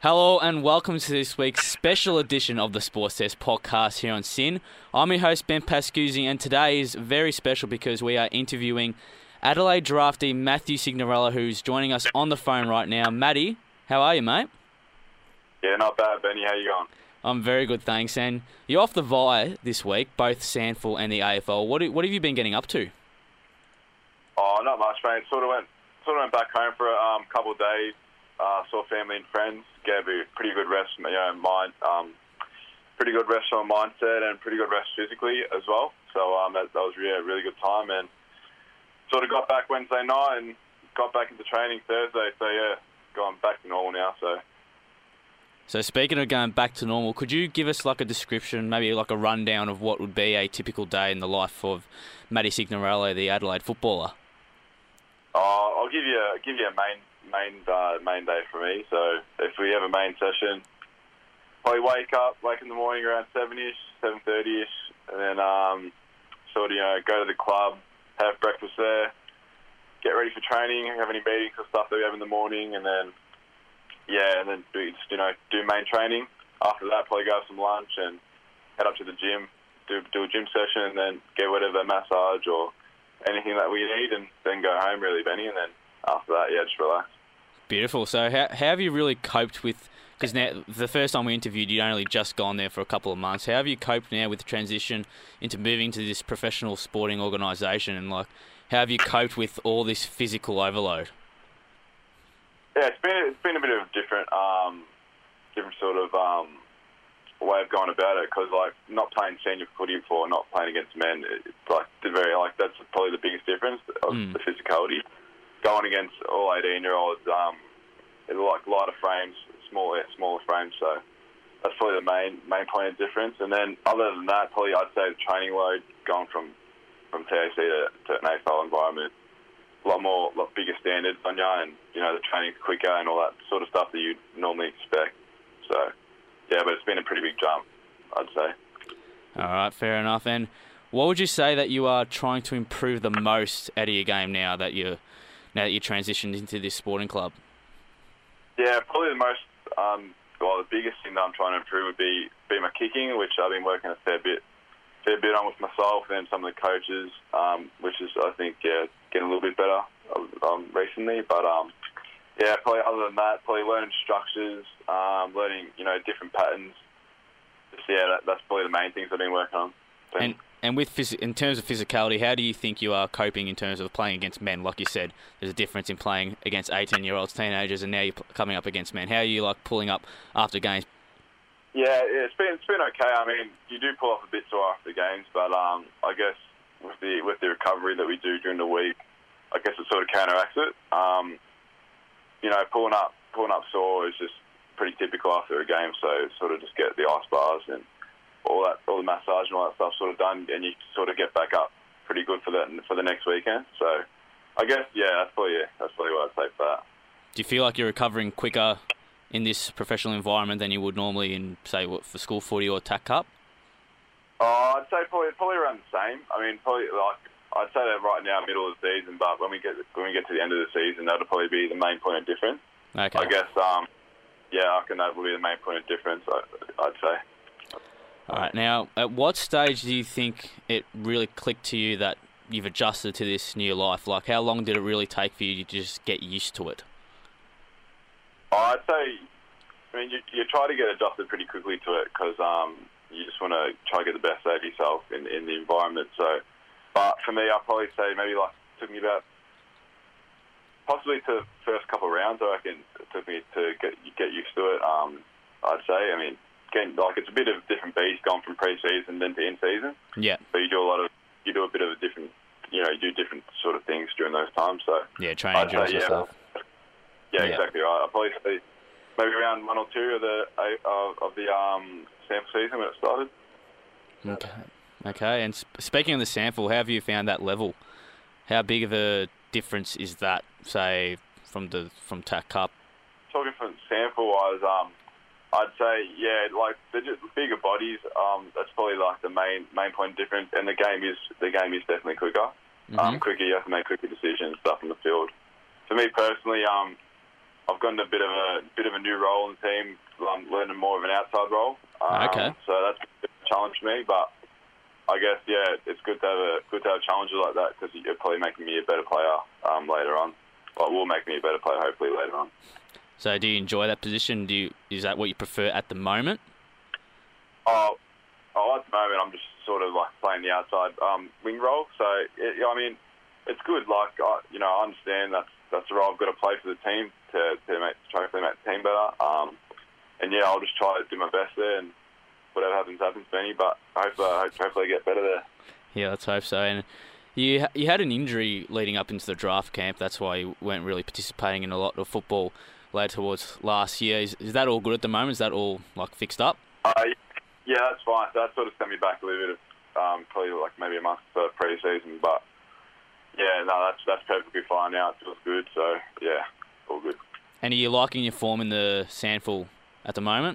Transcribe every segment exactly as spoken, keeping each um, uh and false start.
Hello and welcome to this week's special edition of the Sports Test podcast here on S I N. I'm your host Ben Pascuzzi, and today is very special because we are interviewing Adelaide draftee Matthew Signorella, who's joining us on the phone right now. Matty, how are you, mate? Yeah, not bad, Benny. How you going? I'm very good, thanks. And you're off the Vi this week, both Sandful and the A F L. What what have you been getting up to? Oh, not much, mate. Sort of went, sort of went back home for a um, couple of days. Uh, saw family and friends. Gave a pretty good rest, you know, mind, um, pretty good rest on mindset and pretty good rest physically as well. So um, that, that was really, a really good time, and sort of got back Wednesday night and got back into training Thursday. So yeah, going back to normal now. So. So speaking of going back to normal, could you give us like a description, maybe like a rundown of what would be a typical day in the life of Matty Signorella, the Adelaide footballer? Uh, I'll give you a, give you a main main uh, main day for me. So if we have a main session, probably wake up, wake in the morning around seven-ish, seven thirty-ish, and then um, sort of, you know, go to the club, have breakfast there, get ready for training, have any meetings or stuff that we have in the morning, and then, yeah, and then do, just, you know, do main training. After that, probably go have some lunch and head up to the gym, do do a gym session, and then get whatever massage or anything that we need, and then go home, really, Benny, and then after that, yeah, just relax. Beautiful. So how, how have you really coped with, because now the first time we interviewed, you'd only just gone there for a couple of months. How have you coped now with the transition into moving to this professional sporting organisation, and like, how have you coped with all this physical overload? Yeah, it's been it's been a bit of a different, um, different sort of um, way of going about it, because like not playing senior footy before, not playing against men, it's like the very like that's probably the biggest difference of mm. the physicality. Going against all eighteen-year-olds, um, it's like lighter frames, smaller smaller frames, so that's probably the main main point of difference. And then other than that, probably I'd say the training load going from from T A C to, to an A F L environment, a lot more, lot bigger standards on you, and you know the training's quicker and all that sort of stuff that you'd normally expect. So yeah, but it's been a pretty big jump, I'd say. All right, fair enough. And what would you say that you are trying to improve the most out of your game now that you're now that you transitioned into this sporting club? Yeah, probably the most, um, well, the biggest thing that I'm trying to improve would be be my kicking, which I've been working a fair bit, fair bit on with myself and some of the coaches, um, which is, I think, yeah, getting a little bit better um, recently. But um, yeah, probably other than that, probably learning structures, um, learning, you know, different patterns. Just, yeah, that, that's probably the main things I've been working on. But, and and with phys- in terms of physicality, how do you think you are coping in terms of playing against men? Like you said, there's a difference in playing against eighteen-year-olds, teenagers, and now you're coming up against men. How are you like pulling up after games? Yeah, it's been it's been okay. I mean, you do pull off a bit sore after games, but um, I guess with the with the recovery that we do during the week, I guess it sort of counteracts it. Um, you know, pulling up pulling up sore is just pretty typical after a game. So sort of just get the ice bars and all that, all the massage and all that stuff sort of done, and you sort of get back up pretty good for the for the next weekend. So I guess yeah, that's probably yeah, that's probably what I'd say for that. Do you feel like you're recovering quicker in this professional environment than you would normally in, say, what, for school footy or TAC Cup? Oh, I'd say probably probably around the same. I mean, probably like I'd say that right now, middle of the season, but when we get when we get to the end of the season, that'll probably be the main point of difference. Okay. I guess um, yeah, I reckon that will be the main point of difference. I, I'd say. All right. Now, at what stage do you think it really clicked to you that you've adjusted to this new life? Like, how long did it really take for you to just get used to it? Oh, I'd say, I mean, you, you try to get adjusted pretty quickly to it because um, you just want to try to get the best out of yourself in, in the environment. So, but for me, I'd probably say maybe like it took me about possibly to the first couple of rounds. I reckon it took me to get get used to it. Um, I'd say. I mean. Again, like it's a bit of a different beast going from pre-season then to in-season. Yeah. So you do a lot of, you do a bit of a different, you know, you do different sort of things during those times. So yeah, training drills and yeah, stuff. Yeah, yeah, exactly right. I'll probably say maybe around one or two of the of, of the um, sample season when it started. Okay. Okay. And sp- speaking of the sample, how have you found that level? How big of a difference is that, say, from the from TAC Cup? Talking from sample-wise, um. I'd say, yeah, like the bigger bodies. Um, that's probably like the main main point of difference. And the game is the game is definitely quicker. Mm-hmm. Um, quicker, you have to make quicker decisions, stuff on the field. For me personally, um, I've gotten a bit of a bit of a new role in the team. I'm learning more of an outside role. Um, Okay. So that's a bit of a challenge for me, but I guess yeah, it's good to have a good to have challenges like that because you're probably making me a better player um, later on. But will make me a better player hopefully later on. So do you enjoy that position? Do you, is that what you prefer at the moment? Oh, oh, at the moment I'm just sort of like playing the outside um, wing role. So it, I mean, it's good. Like I, you know, I understand that's that's the role I've got to play for the team to to make to hopefully make the team better. Um, and yeah, I'll just try to do my best there, and whatever happens happens, Benny. But I hope uh, hopefully I get better there. Yeah, let's hope so. And you you had an injury leading up into the draft camp. That's why you weren't really participating in a lot of football later towards last year. Is, is that all good at the moment? Is that all like fixed up? Uh, yeah, that's fine. So that sort of sent me back a little bit of um, probably like maybe a month for pre-season, but yeah, no, that's that's perfectly fine now. It feels good. So yeah, all good. And are you liking your form in the Sandful at the moment?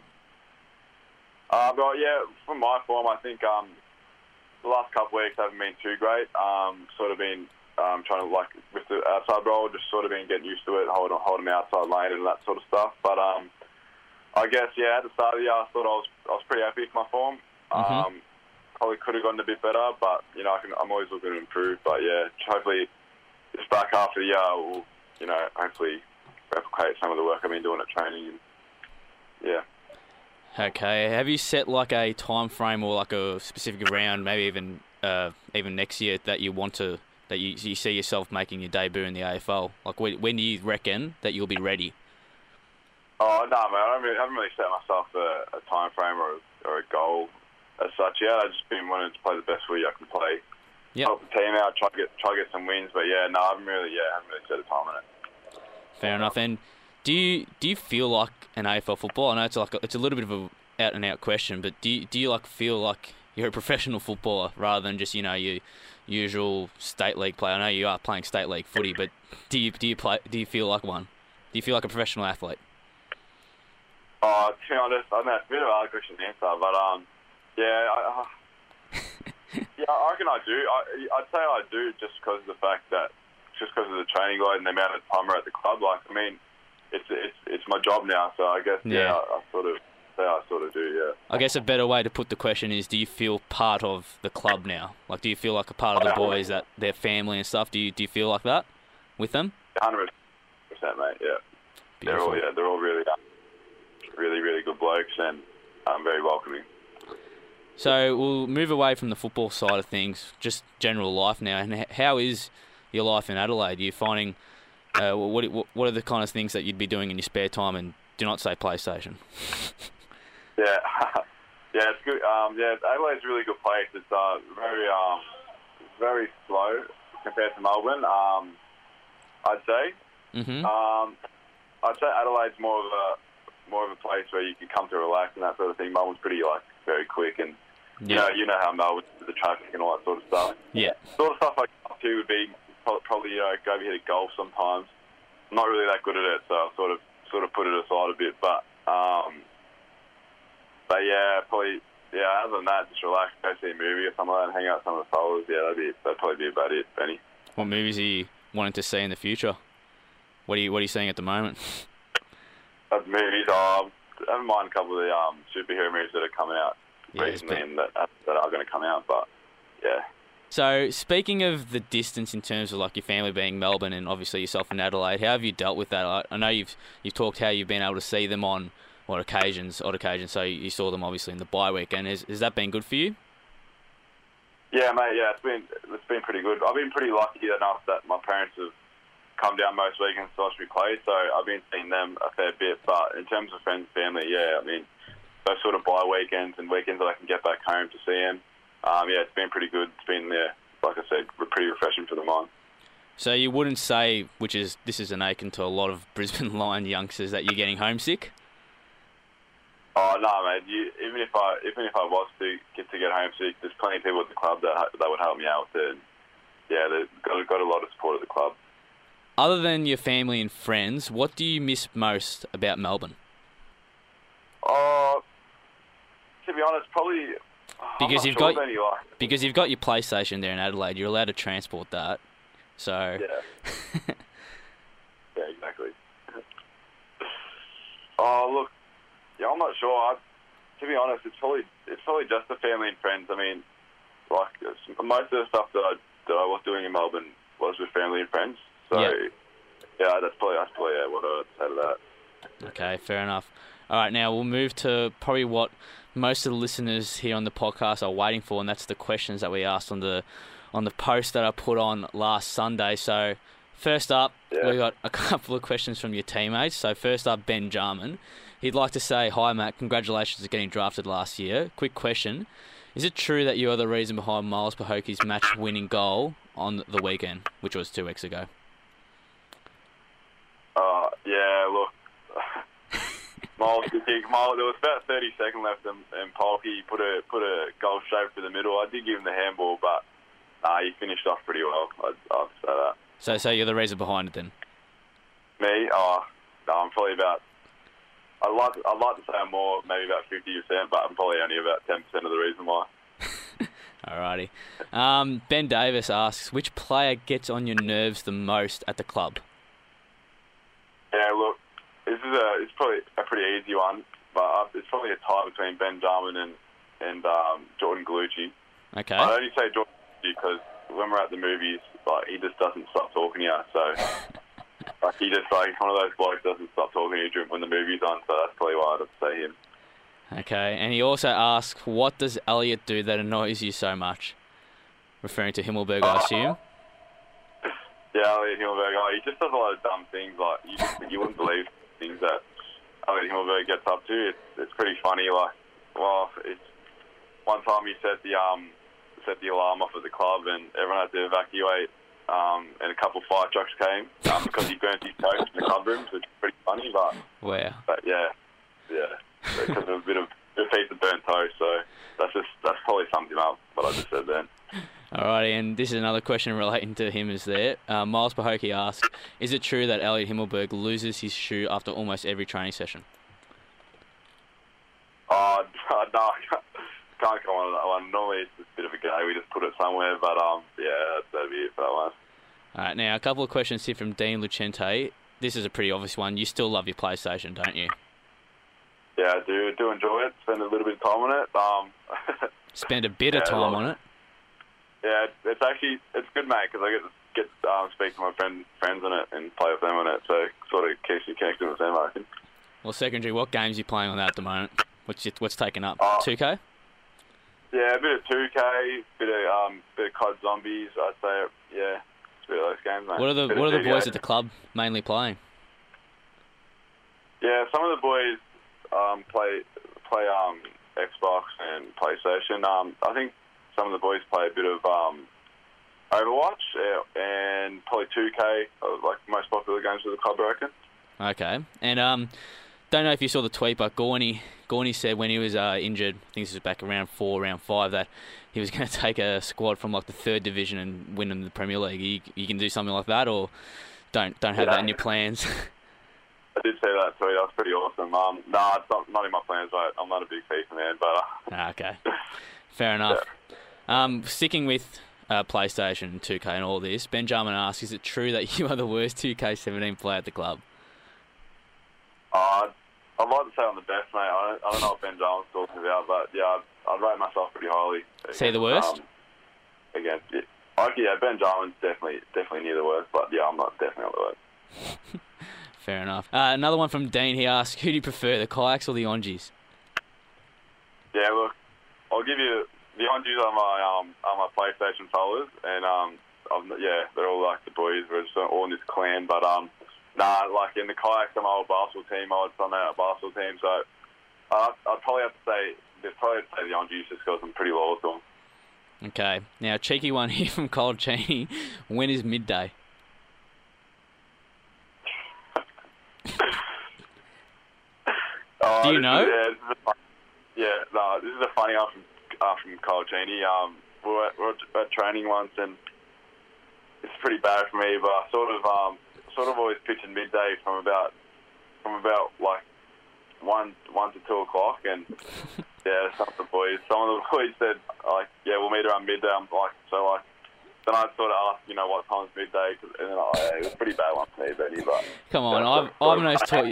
Uh, but yeah, from my form, I think um, the last couple of weeks haven't been too great. Um, sort of been um, trying to like with the outside role, just sort of been getting used to it, holding holding the outside lane and that sort of stuff. But um, I guess yeah, at the start of the year, I thought I was I was pretty happy with my form. Mm-hmm. Um, probably could have gotten a bit better, but you know I can, I'm always looking to improve. But yeah, hopefully this back half of the year will you know hopefully replicate some of the work I've been doing at training. And, yeah. Okay. Have you set like a time frame or like a specific round, maybe even uh, even next year that you want to that you you see yourself making your debut in the A F L? Like when, when do you reckon that you'll be ready? Oh no, man! I, don't really, I haven't really set myself a, a time frame or a, or a goal as such yet. I've just been wanting to play the best footy I can play, Yep. help the team out, try to get try to get some wins. But yeah, no, I haven't really, yeah, I haven't really set a time on it. Fair enough. And do you do you feel like an A F L footballer? I know it's like a, it's a little bit of a out and out question, but do you, do you like feel like you're a professional footballer rather than just you know your usual state league player? I know you are playing state league footy, but do you do you play? Do you feel like one? Do you feel like a professional athlete? Oh, to be honest, I know it's a bit of a hard question to answer, but um, yeah, I, uh, yeah, I reckon I do. I, I'd say I do just because of the fact that just because of the training load and the amount of time we're at the club. Like, I mean, it's it's it's my job now, so I guess yeah, Yeah. I, I sort of say I sort of do, yeah. I guess a better way to put the question is: do you feel part of the club now? Like, do you feel like a part of the boys, that their family and stuff? Do you do you feel like that with them? Hundred percent, mate. Yeah, they're Beautiful. all yeah, they're all really, um, really, really good blokes and um, very welcoming. So we'll move away from the football side of things, just general life now. And h- how is your life in Adelaide? Are you finding uh, what what what are the kind of things that you'd be doing in your spare time? And do not say PlayStation. Yeah, yeah, it's good. Um, yeah, Adelaide's a really good place. It's uh, very, um, very slow compared to Melbourne. Um, I'd say. Mm-hmm. Um, I'd say Adelaide's more of a more of a place where you can come to relax and that sort of thing. Melbourne's pretty like very quick, and you know, you know how Melbourne the traffic and all that sort of stuff. Yeah. Sort of stuff like that too would be pro- probably you know go over here to golf sometimes. I'm not really that good at it, so I sort of sort of put it aside a bit. But um, but yeah, probably yeah. Other than that, just relax, go see a movie or something like that, and hang out with some of the fellas. Yeah, that'd be that'd probably be about it, Benny. What movies are you wanting to see in the future? What are you what are you seeing at the moment? Uh, movies, um, I haven't mind a couple of the um, superhero movies that are coming out Yeah, it's recently been- and that, that are going to come out, but yeah. So speaking of the distance in terms of like your family being Melbourne and obviously yourself in Adelaide, how have you dealt with that? I, I know you've you've talked how you've been able to see them on what occasions, odd occasions. So you saw them obviously in the bye weekend. Has has that been good for you? Yeah, mate. Yeah, it's been it's been pretty good. I've been pretty lucky enough that my parents have come down most weekends to watch me play, so I've been seeing them a fair bit. But in terms of friends and family, yeah, I mean, those sort of bye weekends and weekends that I can get back home to see them, um, yeah, it's been pretty good. It's been, yeah, like I said, pretty refreshing for the mind. So you wouldn't say, which is this is an ache to a lot of Brisbane Lion youngsters, that you're getting homesick? Oh no, mate. You, even if I even if I was to get to get homesick, there's plenty of people at the club that that would help me out with it. And yeah, they've got got a lot of support at the club. Other than your family and friends, what do you miss most about Melbourne? Oh, to be honest, probably I'm Because not you've sure got- of any, like, Because you've got your PlayStation there in Adelaide, you're allowed to transport that. So yeah, yeah, exactly. Oh, look, yeah, I'm not sure. I, to be honest, it's probably it's probably just the family and friends. I mean, like most of the stuff that I that I was doing in Melbourne was with family and friends. So Yep. yeah, that's probably that's probably yeah, what I'd say to that. Okay, fair enough. All right, now we'll move to probably what most of the listeners here on the podcast are waiting for, and that's the questions that we asked on the on the post that I put on last Sunday. So first up, Yeah. we got a couple of questions from your teammates. So first up, Ben Jarman. He'd like to say, hi, Matt, congratulations on getting drafted last year. Quick question. Is it true that you are the reason behind Miles Pahokie's match-winning goal on the weekend, which was two weeks ago? Uh, yeah, look, Miles, Miles, there was about thirty seconds left, and, and Polky put a put a goal straight for the middle. I did give him the handball, but uh, he finished off pretty well. I'd, I'd say that. So, so you're the reason behind it then? Me, oh, no, I'm probably about. I'd like to, I'd like to say I'm more, maybe about fifty percent, but I'm probably only about ten percent of the reason why. Alrighty. Um, Ben Davis asks, which player gets on your nerves the most at the club? Yeah, look, this is a it's probably a pretty easy one, but uh, it's probably a tie between Ben Jarman and and um, Jordan Gallucci. Okay. I only say Jordan Gallucci because when we're at the movies, like he just doesn't stop talking to you. So like he just like one of those blokes doesn't stop talking to you when the movie's on. So that's probably why I'd say him. Okay, and he also asks, what does Elliot do that annoys you so much? Referring to Himmelberg, I assume. Yeah, Elliot Himmelberg. Oh, he just does a lot of dumb things. Like you, just, you wouldn't believe things that Elliot Himmelberg gets up to. It's it's pretty funny. Like, well, it's one time he set the um set the alarm off at the club, and everyone had to evacuate. Um, and a couple of fire trucks came um, because he burnt his toast in the club rooms, which is pretty funny. But Wow. but yeah, yeah, because of a bit of a piece of burnt toast. So that's just that's probably sums him up. What I just said then. Alrighty, and this is another question relating to him is there. Uh, Miles Pahoki asks, is it true that Elliot Himmelberg loses his shoe after almost every training session? Oh, no, I can't go on that one. Normally it's just a bit of a go. We just put it somewhere, but um, yeah, that'd be it for that one. Alright, now a couple of questions here from Dean Lucente. This is a pretty obvious one. You still love your PlayStation, don't you? Yeah, I do, do enjoy it. Spend a little bit of time on it. Um, Spend a bit of yeah, time well, on it. Yeah, it's, it's actually it's good, mate, because I get to get um, speak to my friend, friends on it and play with them on it, so it sort of keeps you connected with them, I reckon. Well, secondary, what games are you playing on that at the moment? What's your, what's taken up? Uh, two K? Yeah, a bit of two K, bit of um, bit of C O D Zombies. I'd say, yeah, it's a bit of those games, mate. What are the Bit what of are the G T A. boys at the club mainly playing? Yeah, some of the boys um, play play um, Xbox and PlayStation. Um, I think some of the boys play a bit of um, Overwatch uh, and probably two K, uh, like most popular games of the club, I reckon. Okay, and um, don't know if you saw the tweet, but Gorney Gorney said when he was uh, injured, I think this was back around four, round five, that he was going to take a squad from like the third division and win them the Premier League. You, you can do something like that, or don't don't have Yeah. that in your plans. I did say that tweet. That was pretty awesome. Um, nah, it's not, not in my plans, mate. I'm not a big FIFA man, but uh, Ah, okay, fair enough. Um, sticking with uh, PlayStation, two K, and all this, Benjamin asks, is it true that you are the worst two K seventeen player at the club? uh, I'd like to say I'm the best, mate. I don't, I don't know what Ben Jones talking about, but yeah, I'd, I'd rate myself pretty highly. Say the worst? Um, against it. Like, yeah, Ben Jarman's definitely definitely near the worst, but yeah, I'm not definitely not the worst. Fair enough. Uh, another one from Dean. He asks, who do you prefer, the kayaks or the Ongies? Yeah, look, I'll give you the Ongies are my um are my PlayStation followers, and um I'm, yeah, they're all like the boys. We're just all in this clan, but um nah, like in the kayaks, I'm my old basketball team. I was on that basketball team, so uh, I'd probably have to say, I'd probably have to say the Ongies just because I'm pretty loyal to them. Okay. Now, a cheeky one here from Cole Cheney. When is midday? Uh, Do you this know? Is, yeah, this is a fun, yeah, no, this is a funny one from, uh, from Cole Cheney. Um, we were, we were at training once, and it's pretty bad for me, but I sort of, um, sort of always pitching midday from about, from about like one, one to two o'clock, and yeah, some of the boys, some of the boys said like, yeah, we'll meet around midday. I'm like, so like, then I sort of asked, you know, what time's midday, cause, and then I, yeah, it was a pretty bad one for me, Benny, but Come on, yeah, I've, sort I've of- almost taught you.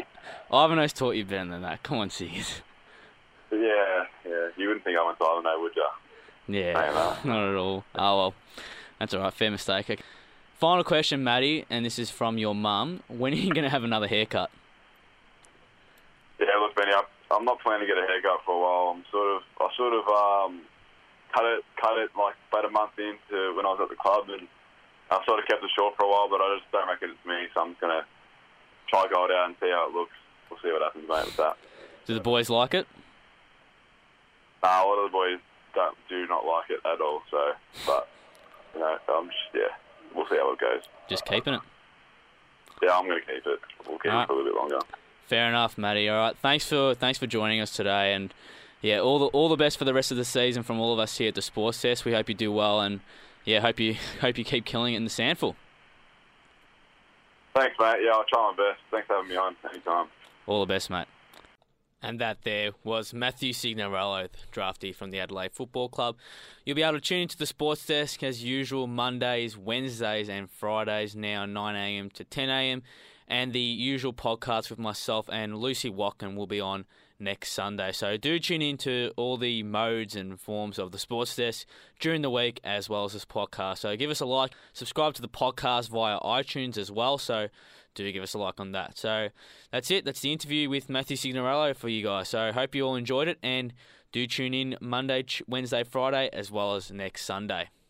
Ivanhoe's taught you better than that. Come on, Siggs. Yeah, yeah. You wouldn't think I went to Ivanhoe, would you? Yeah, not at all. Oh, well. That's all right. Fair mistake. Okay. Final question, Matty, and this is from your mum. When are you going to have another haircut? Yeah, look, Benny, I, I'm not planning to get a haircut for a while. I'm sort of, I sort of um, cut it, cut it like about a month into when I was at the club, and I sort of kept it short for a while, but I just don't reckon it's me, so I'm just going to try go it out and see how it looks. We'll see what happens, mate, with that. Do the boys like it? Nah, a lot of the boys don't, do not like it at all, so, but, you know, I'm just, yeah, we'll see how it goes. Just keeping it? Yeah, I'm going to keep it. We'll keep All right. it for a little bit longer. Fair enough, Matty. All right, thanks for thanks for joining us today, and yeah, all the all the best for the rest of the season from all of us here at the Sports Test. We hope you do well, and yeah, hope you hope you keep killing it in the Sandful. Thanks, mate. Yeah, I'll try my best. Thanks for having me on anytime. All the best, mate. And that there was Matthew Signorello, draftee from the Adelaide Football Club. You'll be able to tune into the Sports Desk as usual Mondays, Wednesdays and Fridays now nine a m to ten a m And the usual podcast with myself and Lucy Watkin will be on next Sunday. So do tune into all the modes and forms of the Sports Desk during the week as well as this podcast. So give us a like, subscribe to the podcast via iTunes as well. So do give us a like on that. So that's it. That's the interview with Matthew Signorello for you guys. So I hope you all enjoyed it, and do tune in Monday, Wednesday, Friday as well as next Sunday.